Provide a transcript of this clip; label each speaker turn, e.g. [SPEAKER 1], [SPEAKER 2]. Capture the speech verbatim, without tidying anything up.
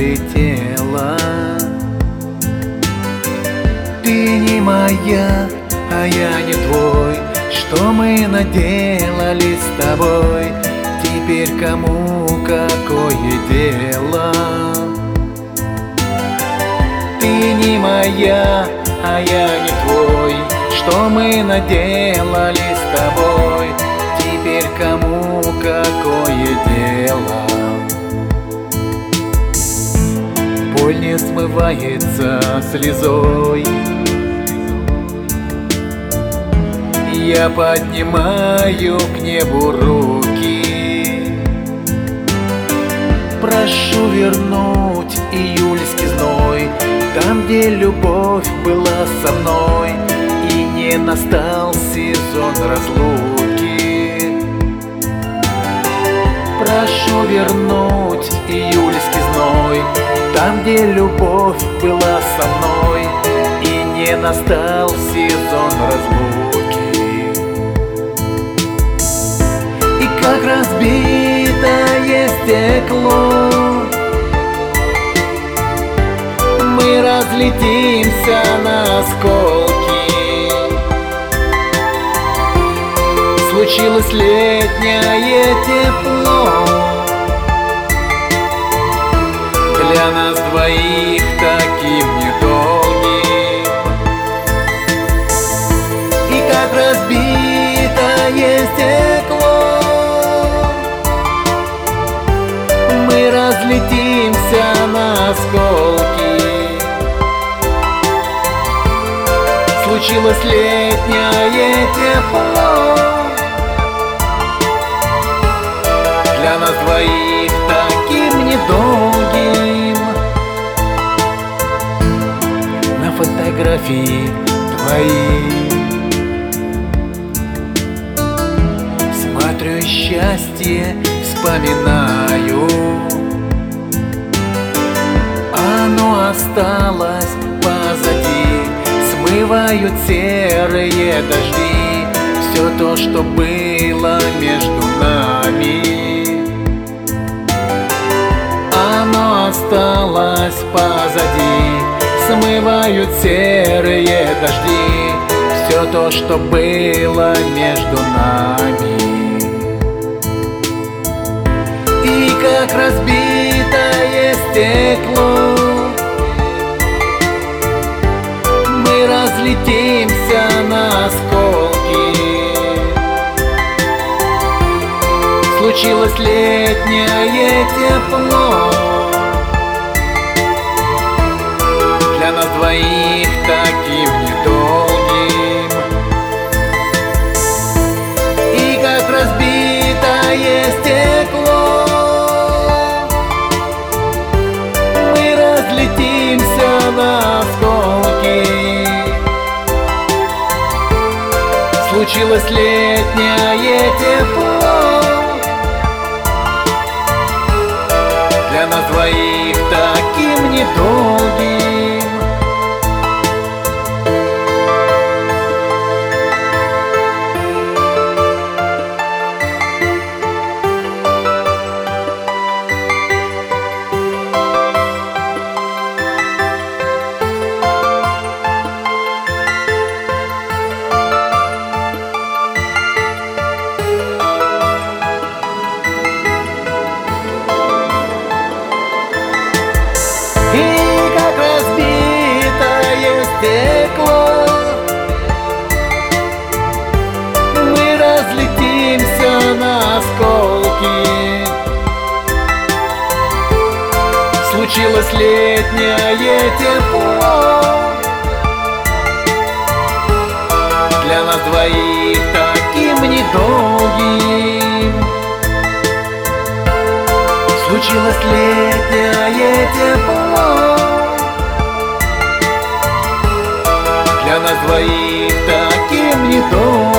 [SPEAKER 1] улетела. Ты не моя, а я не твой. Что мы наделали с тобой? Теперь кому какое дело? Ты не моя, а я не твой. Что мы наделали с тобой? Теперь кому какое дело? Боль не смывается слезой. Я поднимаю к небу руки, прошу вернуть июльский зной, там, где любовь была со мной, и не настал сезон разлуки. Прошу вернуть июльский зной, там, где любовь была со мной, и не настал сезон разлуки. И как разбитое стекло мы разлетимся на осколки. Случилось летнее тепло, для нас двоих таким недолгим. И как разбитое стекло мы разлетимся на осколки. Случилось летнее тепло, для нас двоих таким недолгим. На фотографии твоей смотрю счастье, вспоминаю. Оно осталось позади, смывают серые дожди все то, что было между нами. Оно осталось позади, смывают серые дожди все то, что было между нами. И как разбитое стекло мы разлетимся на осколки. Случилось летнее тепло, для нас двоих таким недолгим. И как разбитое стекло мы разлетимся на осколки. Случилось летнее тепло, для нас двоих таким недолгим. Стекло мы разлетимся на осколки. Случилось летнее тепло, для нас двоих таким недолгим. Случилось летнее тепло, для нас двоих таким недолгим.